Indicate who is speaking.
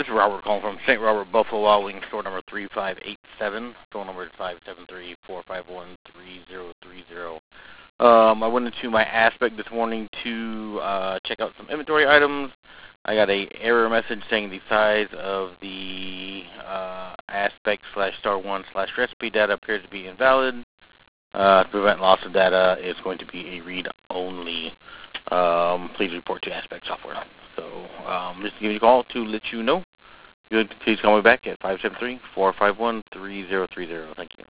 Speaker 1: This is Robert calling from St. Robert Buffalo Wild Wings, store number 3587. Phone number is 573-451-3030. I went into my Aspect this morning to check out some inventory items. I got a error message saying the size of the Aspect /Star 1 /recipe data appears to be invalid. To prevent loss of data, it's going to be a read only. Please report to Aspect Software. So just give me a call to let you know. Please call me back at 573-451-3030. Thank you.